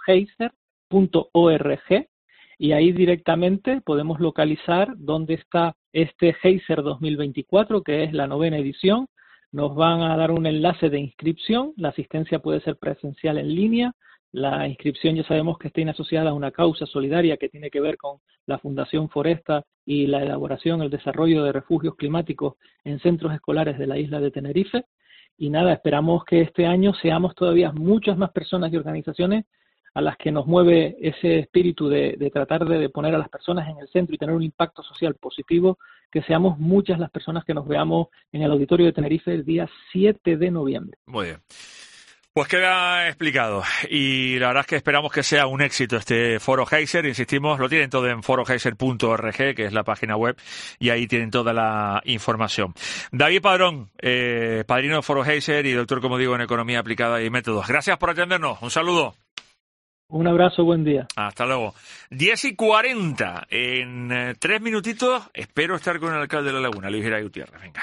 foroheiser.org, y ahí directamente podemos localizar dónde está este Heiser 2024, que es la 9ª edición. Nos van a dar un enlace de inscripción. La asistencia puede ser presencial en línea. La inscripción ya sabemos que está asociada a una causa solidaria que tiene que ver con la Fundación Foresta y la elaboración, el desarrollo de refugios climáticos en centros escolares de la isla de Tenerife. Y nada, esperamos que este año seamos todavía muchas más personas y organizaciones a las que nos mueve ese espíritu de tratar de poner a las personas en el centro y tener un impacto social positivo, que seamos muchas las personas que nos veamos en el auditorio de Tenerife el día 7 de noviembre. Muy bien. Pues queda explicado y la verdad es que esperamos que sea un éxito este Foro Geyser. Insistimos, lo tienen todo en forogeyser.org, que es la página web, y ahí tienen toda la información. David Padrón, padrino de Foro Geyser y doctor, como digo, en Economía Aplicada y Métodos. Gracias por atendernos. Un saludo. Un abrazo, buen día. Hasta luego. 10:40. En 3 minutitos espero estar con el alcalde de La Laguna, Luis Geray Gutiérrez. Venga.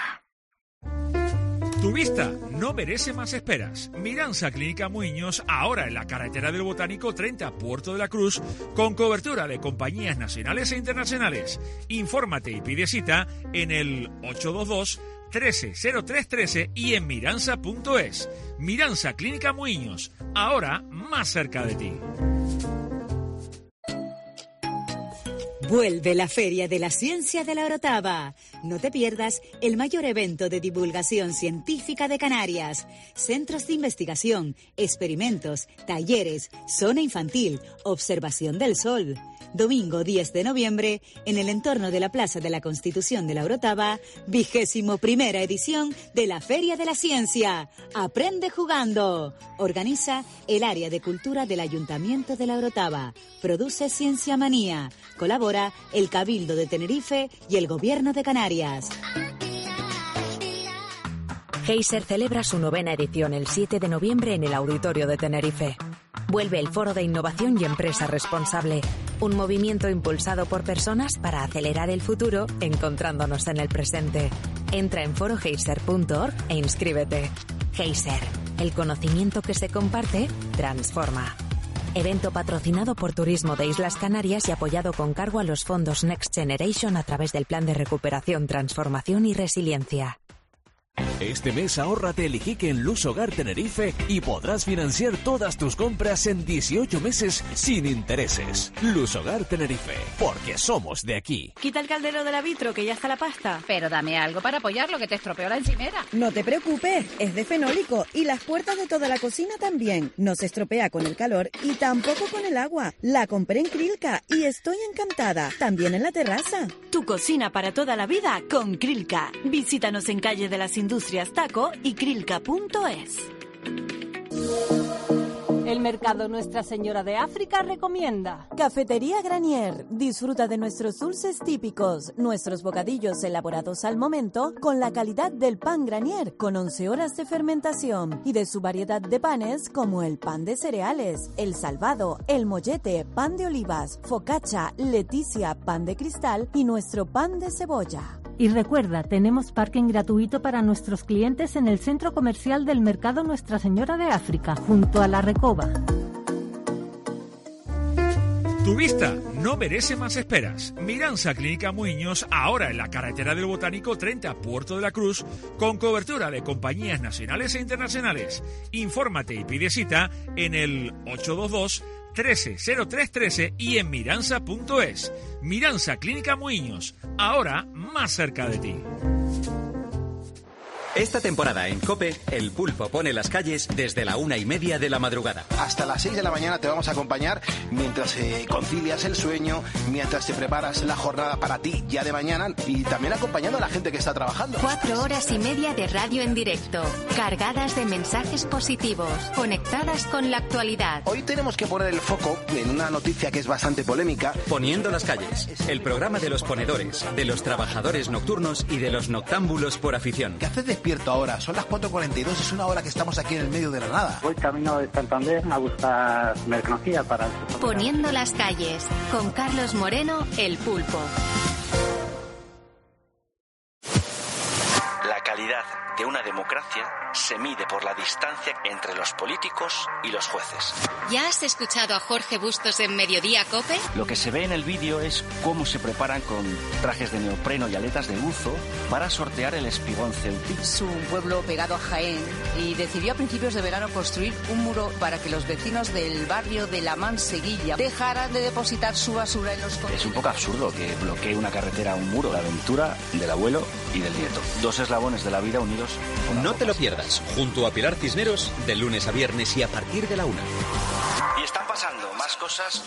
Tu vista no merece más esperas. Miranza Clínica Muiños, ahora en la carretera del Botánico 30, Puerto de la Cruz, con cobertura de compañías nacionales e internacionales. Infórmate y pide cita en el 822-130313 y en miranza.es. Miranza Clínica Muiños, ahora más cerca de ti. Vuelve la Feria de la Ciencia de la Orotava. No te pierdas el mayor evento de divulgación científica de Canarias. Centros de investigación, experimentos, talleres, zona infantil, observación del sol. Domingo 10 de noviembre, en el entorno de la Plaza de la Constitución de la Orotava, 21ª edición de la Feria de la Ciencia. Aprende jugando. Organiza el Área de Cultura del Ayuntamiento de la Orotava. Produce Ciencia Manía. Colabora el Cabildo de Tenerife y el Gobierno de Canarias. Geyser celebra su 9ª edición el 7 de noviembre en el Auditorio de Tenerife. Vuelve el Foro de Innovación y Empresa Responsable, un movimiento impulsado por personas para acelerar el futuro encontrándonos en el presente. Entra en forogeyser.org e inscríbete. Geyser, el conocimiento que se comparte, transforma. Evento patrocinado por Turismo de Islas Canarias y apoyado con cargo a los fondos Next Generation a través del Plan de Recuperación, Transformación y Resiliencia. Este mes ahórrate el Iquique en Luz Hogar Tenerife y podrás financiar todas tus compras en 18 meses sin intereses. Luz Hogar Tenerife, porque somos de aquí. Quita el caldero de la vitro, que ya está la pasta. Pero dame algo para apoyarlo, que te estropeó la encimera. No te preocupes, es de fenólico y las puertas de toda la cocina también. No se estropea con el calor y tampoco con el agua. La compré en Krilka y estoy encantada. También en la terraza. Tu cocina para toda la vida con Krilka. Visítanos en Calle de las Industrias Taco y krilka.es. El Mercado Nuestra Señora de África recomienda Cafetería Granier. Disfruta de nuestros dulces típicos, nuestros bocadillos elaborados al momento con la calidad del pan Granier, con 11 horas de fermentación, y de su variedad de panes como el pan de cereales, el salvado, el mollete, pan de olivas, focaccia, leticia, pan de cristal y nuestro pan de cebolla. Y recuerda, tenemos parking gratuito para nuestros clientes en el centro comercial del Mercado Nuestra Señora de África, junto a la Recoba. Tu vista no merece más esperas. Miranza Clínica Muiños, ahora en la carretera del Botánico 30, Puerto de la Cruz, con cobertura de compañías nacionales e internacionales. Infórmate y pide cita en el 822-130313 y en miranza.es. Miranza Clínica Muiños, ahora más cerca de ti. Esta temporada en COPE, El Pulpo pone las calles desde la 1:30 de la madrugada. Hasta las 6 de la mañana te vamos a acompañar mientras concilias el sueño, mientras te preparas la jornada para ti ya de mañana y también acompañando a la gente que está trabajando. 4 horas y media de radio en directo, cargadas de mensajes positivos, conectadas con la actualidad. Hoy tenemos que poner el foco en una noticia que es bastante polémica. Poniendo las calles, el programa de los ponedores, de los trabajadores nocturnos y de los noctámbulos por afición. ¿Qué haces despierto ahora? Son las 4:42, es una hora que estamos aquí en el medio de la nada. Voy camino de Santander a buscar mercancía para el... Poniendo las calles, con Carlos Moreno, El Pulpo. La calidad de una democracia se mide por la distancia entre los políticos y los jueces. ¿Ya has escuchado a Jorge Bustos en Mediodía COPE? Lo que se ve en el vídeo es cómo se preparan con trajes de neopreno y aletas de buzo para sortear el espigón ceutí. Es un pueblo pegado a Jaén y decidió a principios de verano construir un muro para que los vecinos del barrio de La Manseguilla dejaran de depositar su basura en los contenedores. Es un poco absurdo que bloquee una carretera un muro. La aventura del abuelo y del nieto. 2 eslabones de la vida unidos. No te lo pierdas, junto a Pilar Cisneros, de lunes a viernes y a partir de la 1. Y están pasando más cosas.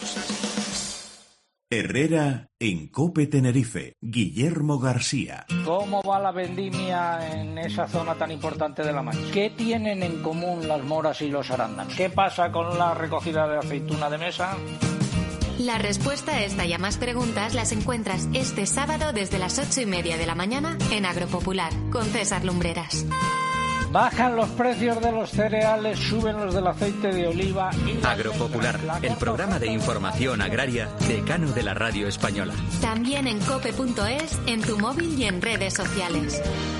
Herrera en COPE Tenerife. Guillermo García. ¿Cómo va la vendimia en esa zona tan importante de La Mancha? ¿Qué tienen en común las moras y los arándanos? ¿Qué pasa con la recogida de aceituna de mesa? La respuesta a esta y a más preguntas las encuentras este sábado desde las 8:30 de la mañana en Agropopular, con César Lumbreras. Bajan los precios de los cereales, suben los del aceite de oliva y... Agropopular, el programa de información agraria decano de la radio española. También en cope.es, en tu móvil y en redes sociales.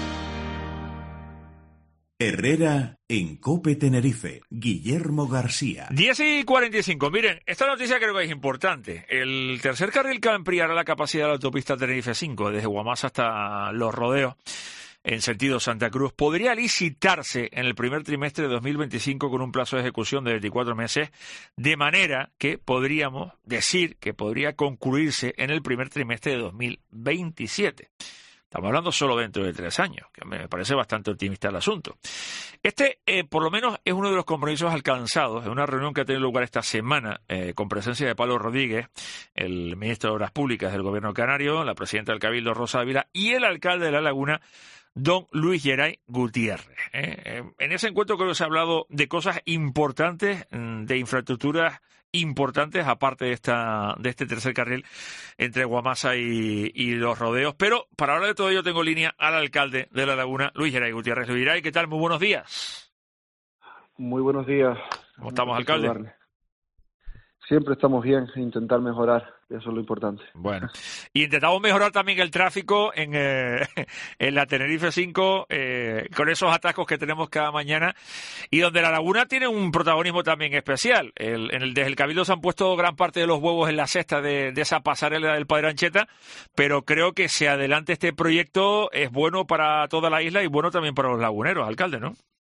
Herrera en COPE Tenerife. Guillermo García. 10:45. Miren, esta noticia creo que es importante. El tercer carril que ampliará la capacidad de la autopista Tenerife 5 desde Guamasa hasta Los Rodeos en sentido Santa Cruz podría licitarse en el primer trimestre de 2025 con un plazo de ejecución de 24 meses, de manera que podríamos decir que podría concluirse en el primer trimestre de 2027. Estamos hablando solo dentro de 3 años, que me parece bastante optimista el asunto. Por lo menos, es uno de los compromisos alcanzados en una reunión que ha tenido lugar esta semana con presencia de Pablo Rodríguez, el ministro de Obras Públicas del Gobierno canario, la presidenta del Cabildo, Rosa Ávila, y el alcalde de La Laguna, don Luis Geray Gutiérrez. En ese encuentro creo que se ha hablado de cosas importantes, de infraestructuras importantes, aparte de este tercer carril entre Guamasa y Los Rodeos. Pero para hablar de todo ello tengo línea al alcalde de La Laguna, Luis Geray Gutiérrez. Luis Geray, ¿qué tal? Muy buenos días. Muy buenos días. ¿Cómo estamos, alcalde? Siempre estamos bien, intentar mejorar, eso es lo importante. Bueno, y intentamos mejorar también el tráfico en la Tenerife 5, con esos atascos que tenemos cada mañana, y donde La Laguna tiene un protagonismo también especial. Desde el Cabildo se han puesto gran parte de los huevos en la cesta de esa pasarela del Padre Ancheta, pero creo que si adelante este proyecto es bueno para toda la isla y bueno también para los laguneros, alcalde, ¿no?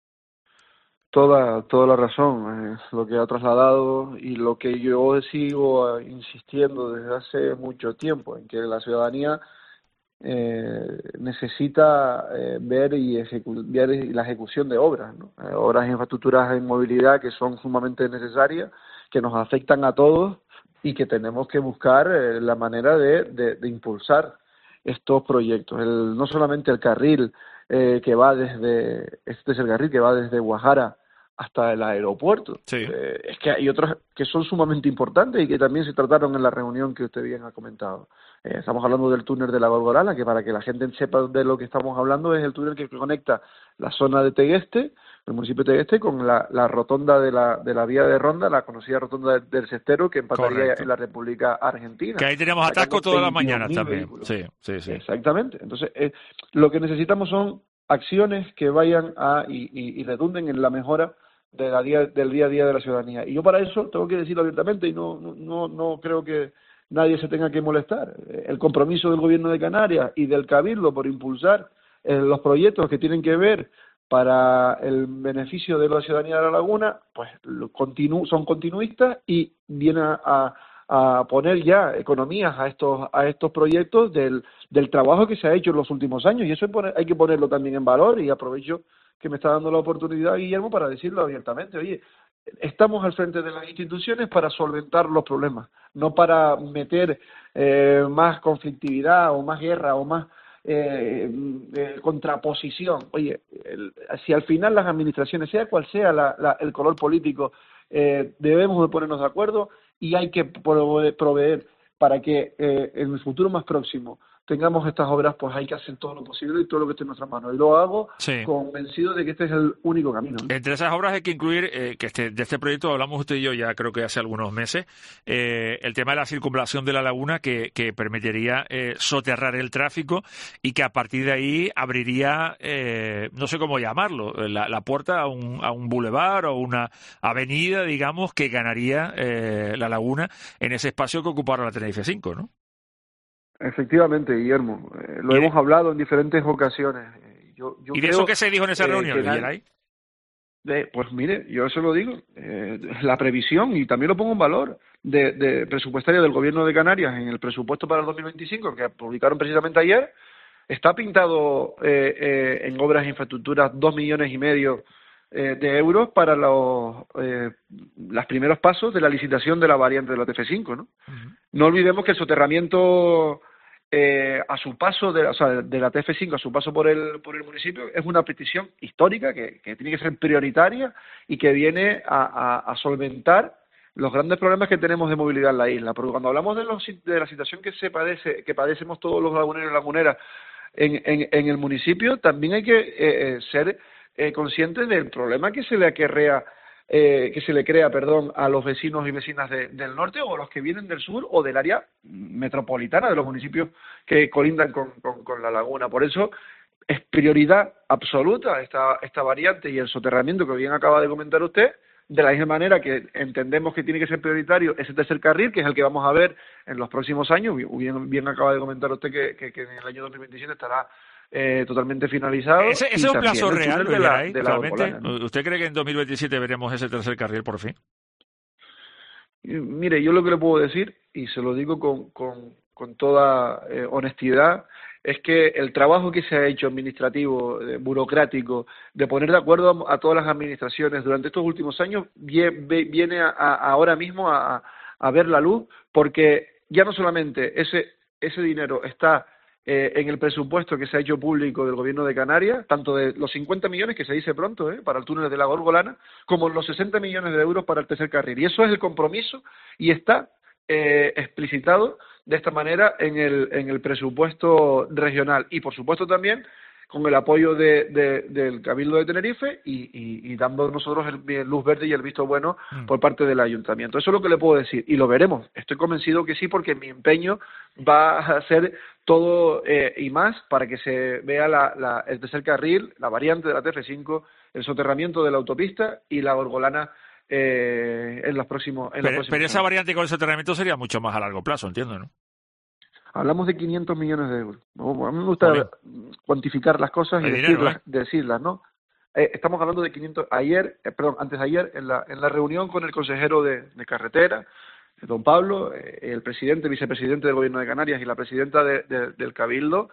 Toda la razón, lo que ha trasladado y lo que yo sigo insistiendo desde hace mucho tiempo, en que la ciudadanía necesita ver la ejecución de obras, ¿no? Obras de infraestructuras en movilidad que son sumamente necesarias, que nos afectan a todos y que tenemos que buscar la manera de impulsar estos proyectos. No solamente el carril que va este es el carril que va desde Guajara hasta el aeropuerto. Sí. Es que hay otros que son sumamente importantes y que también se trataron en la reunión que usted bien ha comentado. Estamos hablando del túnel de la Gorgorala, que para que la gente sepa de lo que estamos hablando es el túnel que conecta la zona de Tegueste, el municipio de Tegueste, con la rotonda de la vía de Ronda, la conocida rotonda del Cestero, que empataría en la República Argentina. Que ahí tenemos atasco todas las mañanas también. Sí. Exactamente. Entonces, lo que necesitamos son acciones que vayan y redunden en la mejora del día a día de la ciudadanía. Y yo para eso tengo que decirlo abiertamente y no creo que nadie se tenga que molestar. El compromiso del Gobierno de Canarias y del Cabildo por impulsar los proyectos que tienen que ver para el beneficio de la ciudadanía de La Laguna, pues son continuistas y vienen a poner ya economías a estos proyectos del trabajo que se ha hecho en los últimos años, y eso hay que ponerlo también en valor, y aprovecho que me está dando la oportunidad, Guillermo, para decirlo abiertamente. Oye, estamos al frente de las instituciones para solventar los problemas, no para meter más conflictividad o más guerra o más contraposición. Oye, si al final las administraciones, sea cual sea el color político, debemos de ponernos de acuerdo y hay que proveer para que en el futuro más próximo tengamos estas obras, pues hay que hacer todo lo posible y todo lo que esté en nuestras manos. Y lo hago convencido de que este es el único camino, ¿no? Entre esas obras hay que incluir, de este proyecto hablamos usted y yo ya creo que hace algunos meses, el tema de la circunvalación de la laguna que permitiría soterrar el tráfico y que a partir de ahí abriría, no sé cómo llamarlo, la puerta a un bulevar o una avenida, digamos, que ganaría la laguna en ese espacio que ocupara la Tenerife 5, ¿no? Efectivamente, Guillermo. Lo hemos hablado en diferentes ocasiones. ¿Y de eso qué se dijo en esa reunión, Guillermo? Pues mire, yo eso lo digo. La previsión, y también lo pongo en valor, de presupuestaria del Gobierno de Canarias en el presupuesto para el 2025, que publicaron precisamente ayer, está pintado en obras e infraestructuras 2,5 millones de euros para los primeros pasos de la licitación de la variante de la TF5, ¿no? No olvidemos que el soterramiento a su paso de la TF5 a su paso por el municipio es una petición histórica que tiene que ser prioritaria y que viene a solventar los grandes problemas que tenemos de movilidad en la isla. Porque cuando hablamos de la situación que padecemos todos los laguneros y laguneras en el municipio, también hay que ser conscientes del problema que se le crea a los vecinos y vecinas del norte, o los que vienen del sur o del área metropolitana de los municipios que colindan con la laguna. Por eso es prioridad absoluta esta variante y el soterramiento que bien acaba de comentar usted, de la misma manera que entendemos que tiene que ser prioritario ese tercer carril, que es el que vamos a ver en los próximos años. Bien acaba de comentar usted que en el año 2027 estará totalmente finalizado. ¿Ese es un plazo real de la ¿Usted cree que en 2027 veremos ese tercer carril por fin? Mire, yo lo que le puedo decir, y se lo digo con toda honestidad, es que el trabajo que se ha hecho administrativo, burocrático, de poner de acuerdo a todas las administraciones durante estos últimos años, viene ahora mismo a ver la luz, porque ya no solamente ese dinero está en el presupuesto que se ha hecho público del Gobierno de Canarias, tanto de los 50 millones que se dice pronto para el túnel de la Gorgolana, como los 60 millones de euros para el tercer carril. Y eso es el compromiso y está explicitado de esta manera en el presupuesto regional. Y, por supuesto, también con el apoyo del Cabildo de Tenerife y dando nosotros el luz verde y el visto bueno por parte del Ayuntamiento. Eso es lo que le puedo decir, y lo veremos. Estoy convencido que sí, porque mi empeño va a ser todo y más para que se vea el tercer carril, la variante de la TF5, el soterramiento de la autopista y la Gorgolana en los próximos pero esa variante con el soterramiento sería mucho más a largo plazo, entiendo, ¿no? Hablamos de 500 millones de euros. A mí me gusta cuantificar las cosas y decirlas, ¿no? Estamos hablando de 500. Antes de ayer, en la reunión con el consejero de carretera, don Pablo, el vicepresidente del Gobierno de Canarias y la presidenta del Cabildo,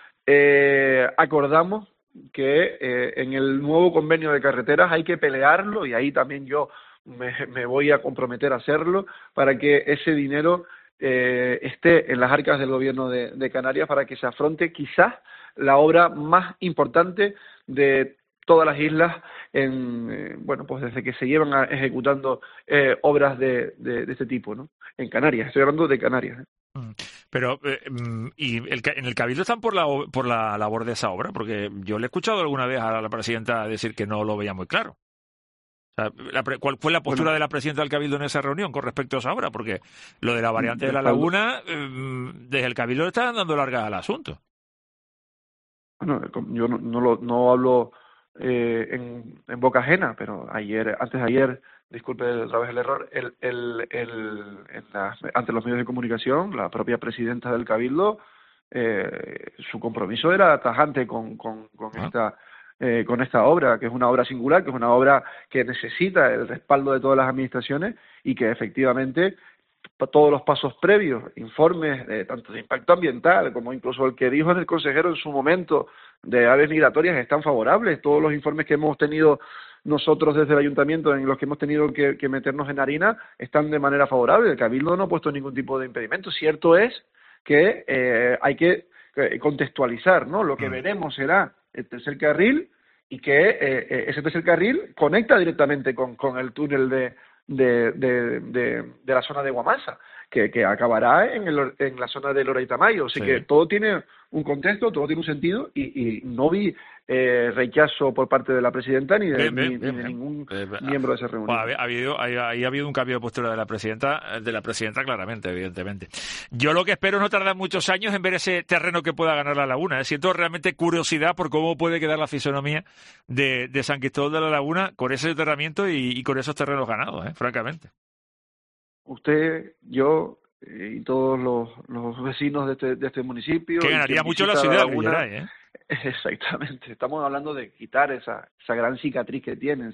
acordamos que en el nuevo convenio de carreteras hay que pelearlo, y ahí también yo me voy a comprometer a hacerlo, para que ese dinero esté en las arcas del Gobierno de Canarias, para que se afronte quizás la obra más importante de todas las islas pues desde que se llevan ejecutando obras de este tipo, ¿no? En Canarias, estoy hablando de Canarias. Pero en el Cabildo están por la labor de esa obra, porque yo le he escuchado alguna vez a la presidenta decir que no lo veía muy claro. O sea, ¿cuál fue la postura de la presidenta del Cabildo en esa reunión con respecto a esa obra? Porque lo de la variante de la laguna, desde el Cabildo le están dando larga al asunto. Bueno, yo no hablo en boca ajena, pero antes de ayer, disculpe otra vez el error, ante los medios de comunicación, la propia presidenta del Cabildo, su compromiso era tajante con esta obra, que es una obra singular, que es una obra que necesita el respaldo de todas las administraciones, y que efectivamente todos los pasos previos, informes tanto de impacto ambiental como incluso el que dijo el consejero en su momento de aves migratorias, están favorables. Todos los informes que hemos tenido nosotros desde el ayuntamiento, en los que hemos tenido que meternos en harina, están de manera favorable. El Cabildo no ha puesto ningún tipo de impedimento. Cierto es que hay que contextualizar, ¿no? Lo que veremos será el tercer carril, y que ese tercer carril conecta directamente con el túnel de la zona de Guamasa, que acabará en la zona de Lora y Tamayo. Así que todo tiene un contexto, todo tiene un sentido, y no vi rechazo por parte de la presidenta ni de ningún miembro de esa reunión. Bueno, ha habido un cambio de postura de la presidenta claramente, evidentemente. Yo lo que espero es no tardar muchos años en ver ese terreno que pueda ganar la Laguna. Siento realmente curiosidad por cómo puede quedar la fisonomía de San Cristóbal de la Laguna con ese soterramiento y con esos terrenos ganados, francamente. Usted, yo y todos los vecinos de este municipio. Que ganaría mucho la ciudad, Guilleray, ¿eh? Exactamente. Estamos hablando de quitar esa gran cicatriz que tiene,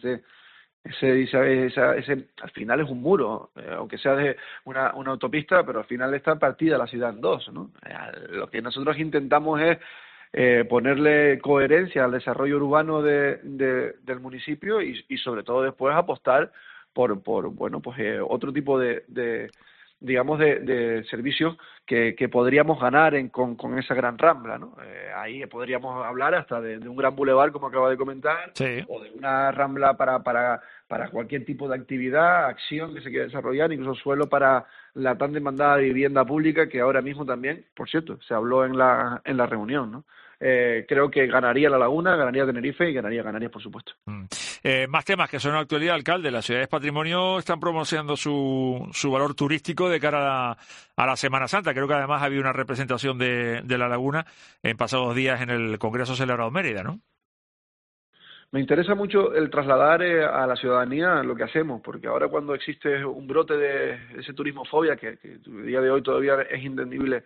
ese al final es un muro, aunque sea de una autopista, pero al final está partida la ciudad en dos, ¿no? Lo que nosotros intentamos es ponerle coherencia al desarrollo urbano del municipio y sobre todo después apostar por otro tipo de servicios que podríamos ganar con esa gran rambla, ¿no? Ahí podríamos hablar hasta de un gran bulevar, como acaba de comentar, o de una rambla para cualquier tipo de actividad, acción que se quiera desarrollar, incluso suelo para la tan demandada vivienda pública, que ahora mismo también, por cierto, se habló en la reunión, ¿no? Creo que ganaría La Laguna, ganaría Tenerife y ganaría Canarias, por supuesto. Más temas que son actualidad, alcalde. Las ciudades patrimonio están promocionando su valor turístico de cara a la Semana Santa. Creo que además había una representación de La Laguna en pasados días en el Congreso celebrado en Mérida, ¿no? Me interesa mucho el trasladar a la ciudadanía lo que hacemos, porque ahora cuando existe un brote de ese turismofobia que a día de hoy todavía es entendible,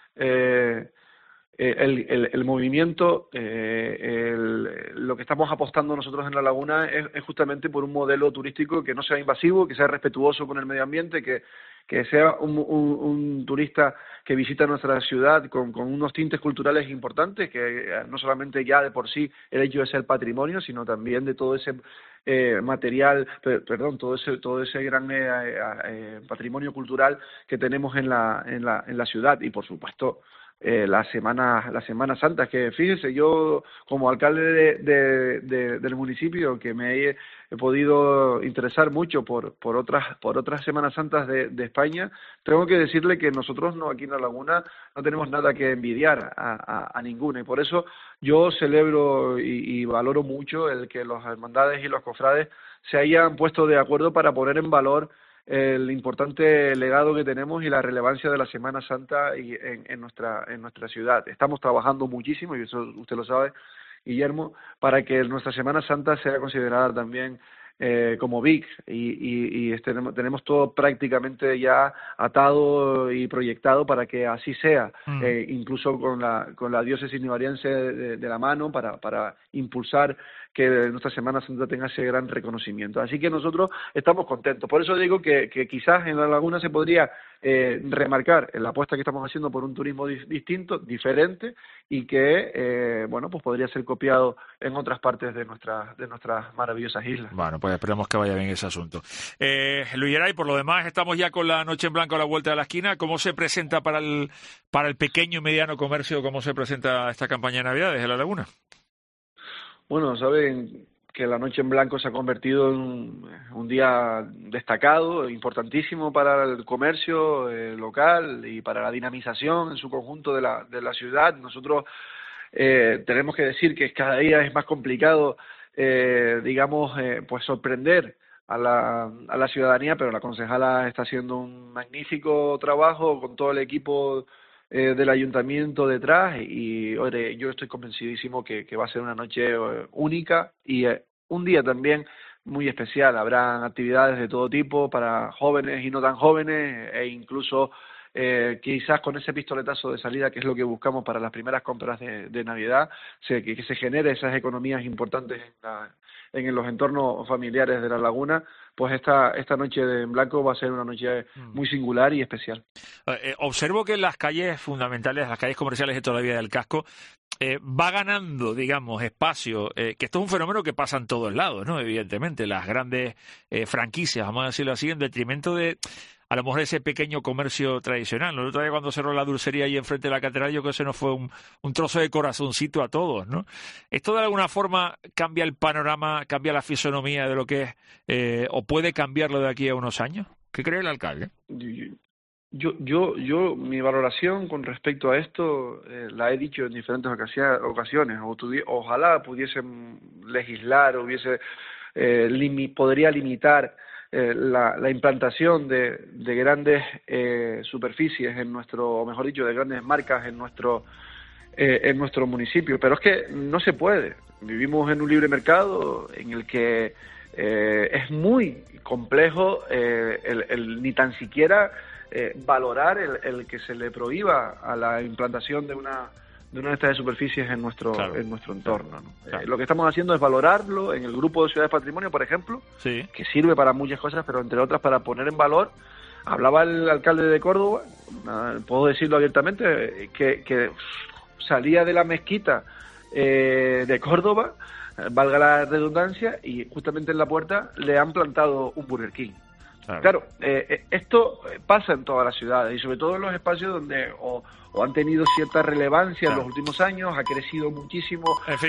el movimiento, lo que estamos apostando nosotros en La Laguna es justamente por un modelo turístico que no sea invasivo, que sea respetuoso con el medio ambiente, que sea un turista que visita nuestra ciudad con unos tintes culturales importantes, que no solamente ya de por sí el hecho de ser patrimonio, sino también de todo ese todo ese gran patrimonio cultural que tenemos en la ciudad. Y por supuesto la Semana Santa, que fíjese, yo como alcalde del municipio, que me he podido interesar mucho por otras Semanas Santas de España, tengo que decirle que nosotros aquí en La Laguna no tenemos nada que envidiar a ninguna, y por eso yo celebro y valoro mucho el que las hermandades y los cofrades se hayan puesto de acuerdo para poner en valor el importante legado que tenemos y la relevancia de la Semana Santa en nuestra ciudad. Estamos trabajando muchísimo, y eso usted lo sabe, Guillermo, para que nuestra Semana Santa sea considerada también como BIC, y tenemos todo prácticamente ya atado y proyectado para que así sea, incluso con la diócesis nivariense de la mano, para impulsar que nuestra Semana Santa tenga ese gran reconocimiento. Así que nosotros estamos contentos. Por eso digo que quizás en La Laguna se podría remarcar la apuesta que estamos haciendo por un turismo distinto, diferente, y que pues podría ser copiado en otras partes de nuestras maravillosas islas. Bueno, pues esperemos que vaya bien ese asunto. Luis Geray, por lo demás, estamos ya con la Noche en Blanco a la vuelta de la esquina. ¿Cómo se presenta para el pequeño y mediano comercio, cómo se presenta esta campaña de Navidades en La Laguna? Bueno, saben que la Noche en Blanco se ha convertido en un día destacado, importantísimo para el comercio local y para la dinamización en su conjunto de la ciudad. Nosotros tenemos que decir que cada día es más complicado, pues sorprender a la ciudadanía, pero la concejala está haciendo un magnífico trabajo con todo el equipo del ayuntamiento detrás, y yo estoy convencidísimo que va a ser una noche única y un día también muy especial. Habrán actividades de todo tipo para jóvenes y no tan jóvenes, e incluso quizás con ese pistoletazo de salida, que es lo que buscamos para las primeras compras de Navidad, que se genere esas economías importantes en los entornos familiares de La Laguna. Pues esta noche en blanco va a ser una noche muy singular y especial. Observo que en las calles fundamentales, las calles comerciales de toda la vida del casco, va ganando, digamos, espacio, que esto es un fenómeno que pasa en todos lados, ¿no? Evidentemente, las grandes franquicias, vamos a decirlo así, en detrimento de, a lo mejor, ese pequeño comercio tradicional. El otro día, cuando cerró la dulcería ahí enfrente de la catedral, yo creo que eso nos fue un trozo de corazoncito a todos, ¿no? ¿Esto de alguna forma cambia el panorama, cambia la fisonomía de lo que es, o puede cambiarlo de aquí a unos años? ¿Qué cree el alcalde? Yo mi valoración con respecto a esto la he dicho en diferentes ocasiones. Ojalá pudiesen legislar, podría limitar la implantación de grandes superficies en nuestro, o mejor dicho, de grandes marcas en nuestro municipio. Pero es que no se puede. Vivimos en un libre mercado en el que es muy complejo ni tan siquiera valorar el que se le prohíba a la implantación de una de estas superficies en nuestro entorno, ¿no? Claro. Lo que estamos haciendo es valorarlo en el grupo de ciudades patrimonio, por ejemplo, que sirve para muchas cosas, pero entre otras para poner en valor. Hablaba el alcalde de Córdoba, puedo decirlo abiertamente, que salía de la mezquita de Córdoba, valga la redundancia, y justamente en la puerta le han plantado un Burger King. Claro, esto pasa en todas las ciudades y sobre todo en los espacios donde o han tenido cierta relevancia en los últimos años, ha crecido muchísimo. En fin.